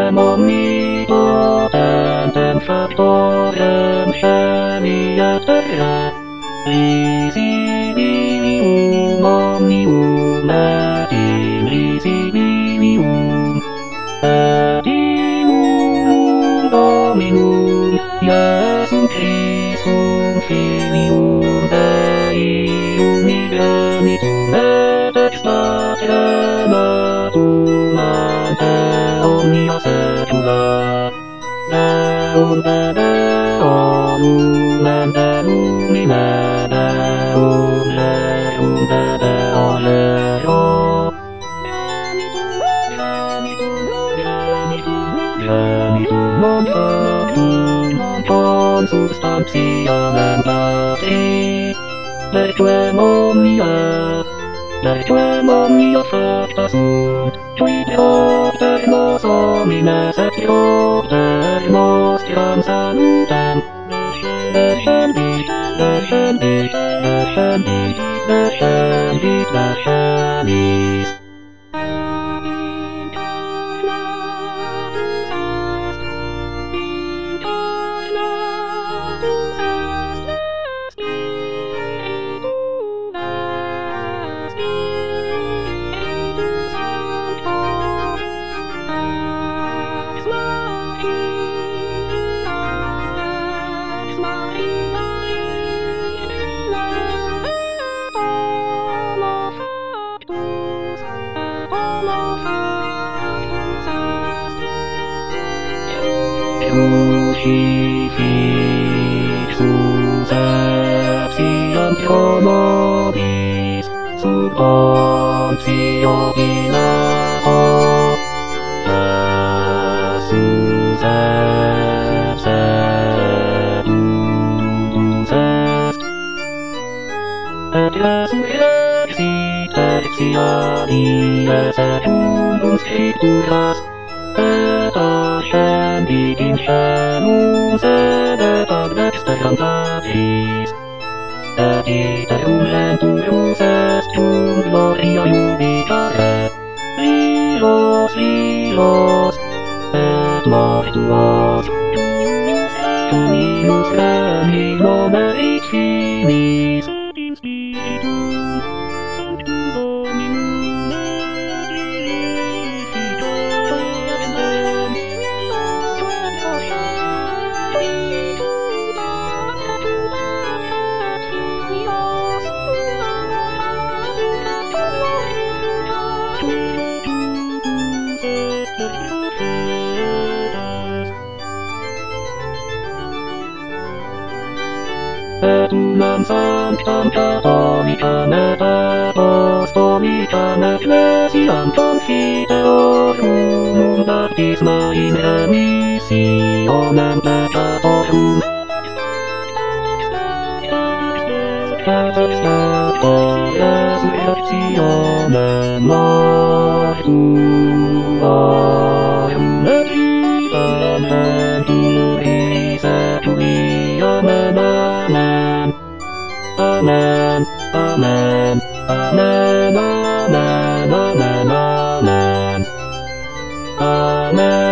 monitoren den faktoren kärligheten. Risibilium omnium etim risibilium. Etimum Dominum Iesum Christum Filium Dei unigenitum et ex Patria natum ante omnia saecula. Deum de Deum ante lumine Deum Deum de Deo Leo. Genitum non factum non consubstantiam Patri, lequem omnia facta sunt, qui Deopter nos homines et Deopter nostriam salutem, descendit, descendit, descendit, descendit, descendis. Crucifixus epsiam pro nobis sub Pontio Pilato. Jesus exceptus est, et resurrexit exialies et umbus scripturas, et ascendit in caelum sedet ad dexteram Patris, et iterum lenturus est cum gloria iubicare. Iros, iros, et mortuos, Dominus Regni nomerit finis, in spiritum sanctum Dominum et vivificantem. Et unam sanctam catholicam et apostolicam ecclesiam confiteorum baptisma in remissionem peccatorum. Et extacto resurrectionem mortuorum et vivem venturis etuli. Amen, amen. Amen, amen, amen, amen, amen, amen. Amen.